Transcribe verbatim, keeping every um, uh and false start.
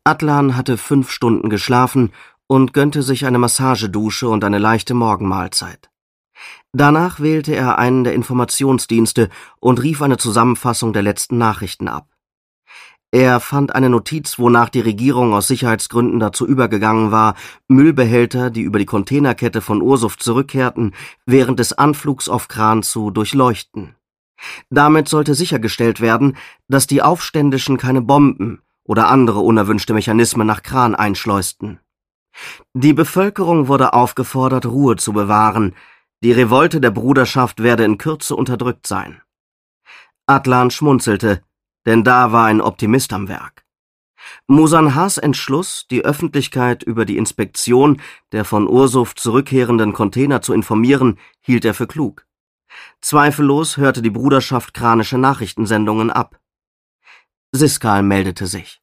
Adlan hatte fünf Stunden geschlafen und gönnte sich eine Massagedusche und eine leichte Morgenmahlzeit. Danach wählte er einen der Informationsdienste und rief eine Zusammenfassung der letzten Nachrichten ab. Er fand eine Notiz, wonach die Regierung aus Sicherheitsgründen dazu übergegangen war, Müllbehälter, die über die Containerkette von Ursuv zurückkehrten, während des Anflugs auf Kran zu durchleuchten. Damit sollte sichergestellt werden, dass die Aufständischen keine Bomben oder andere unerwünschte Mechanismen nach Kran einschleusten. Die Bevölkerung wurde aufgefordert, Ruhe zu bewahren. Die Revolte der Bruderschaft werde in Kürze unterdrückt sein. Adlan schmunzelte, denn da war ein Optimist am Werk. Musan Haas Entschluss, die Öffentlichkeit über die Inspektion der von Ursuv zurückkehrenden Container zu informieren, hielt er für klug. Zweifellos hörte die Bruderschaft kranische Nachrichtensendungen ab. Siskal meldete sich.